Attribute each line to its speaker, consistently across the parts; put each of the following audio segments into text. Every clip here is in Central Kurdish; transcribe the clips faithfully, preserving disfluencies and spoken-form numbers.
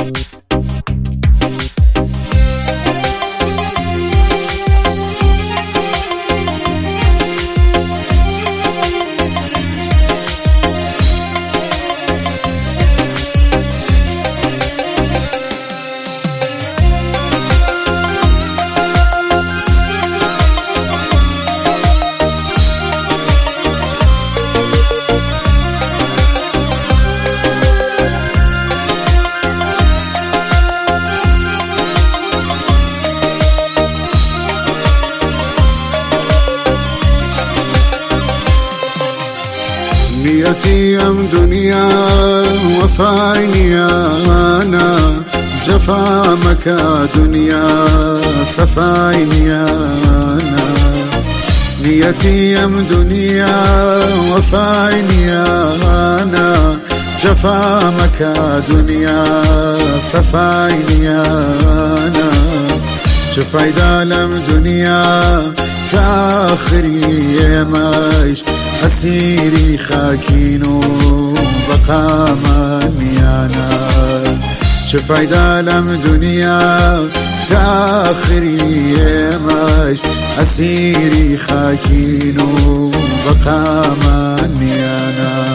Speaker 1: نيتي أم دنيا وفايني أنا جفا مكا دنيا صفايني أنا نيتي أم دنيا وفايني أنا جفا مكا دنيا صفايني أنا شفايدا لم دنيا كاخري مايش أسيري خاكينو بقى ماني أنا شفايدا لم دنيا كاخري مايش أسيري خاكينو بقى ماني أنا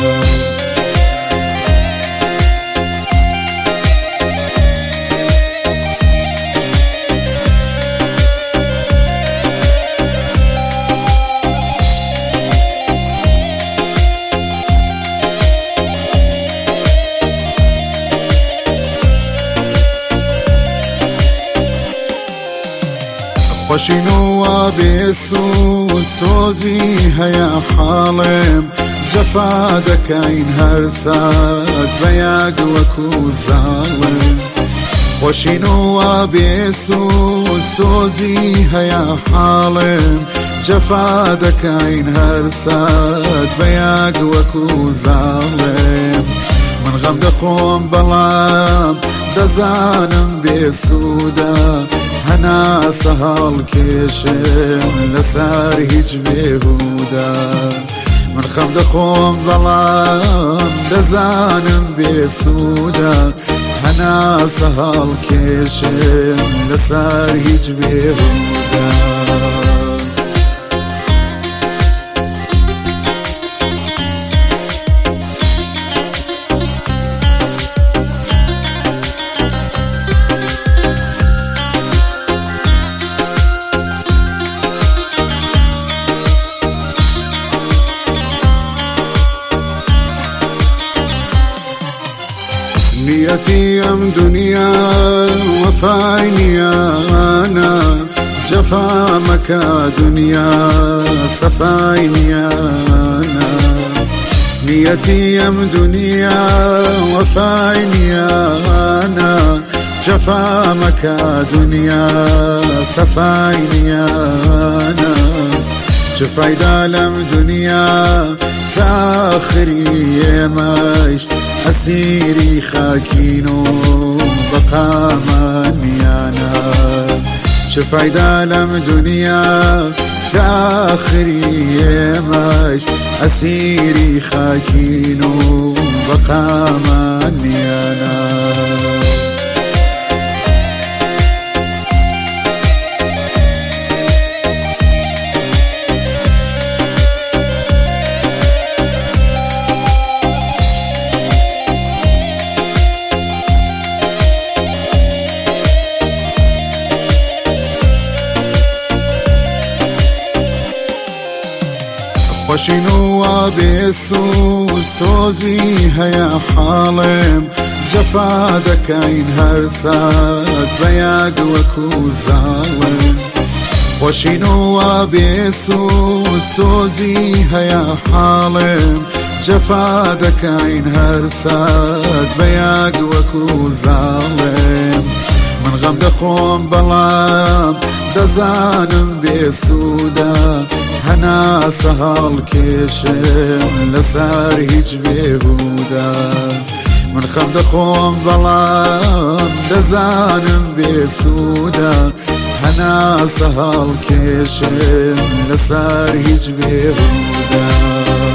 Speaker 1: خوشینو بسو سوزی هیا حالم جفا دکین هر ساعت بیاگ وکو ظالم خوشینو بسو سوزی هیا حالم جفا دکین هر ساعت بیاگ وکو ظالم من غم دخوم بلام دزانم بسودا هنا سهل كشم لسار هيج بهودا من خمد خوم ظلام دزانم بسودا هنا سهل كشم لسار هيج بهودا نيتي أم دنيا وفايني أنا جفا مكا دنيا صفايني أنا نيتي أم دنيا وفايني أنا جفا مكا دنيا صفايني أنا شفايدا لم دنيا كاخري مايش أسيري خاكينو بقى ماني أنا شفايدا لم دنيا كاخري مايش أسيري خاكينو بقى ماني أنا خوشینو بسو سوزی هیا حالم جفا دکین هر ساعت بیاگ وکو ظالم خوشینو بسو سوزی هیا حالم جفا دکین هر ساعت بیاگ وکو ظالم من غم دخوم بلام دزانم بسودا هنا سهل كشم لسار هيج بهودا من خمد خوم ظلام دزانم بسودا هنا سهل كشم لسار هيج بهودا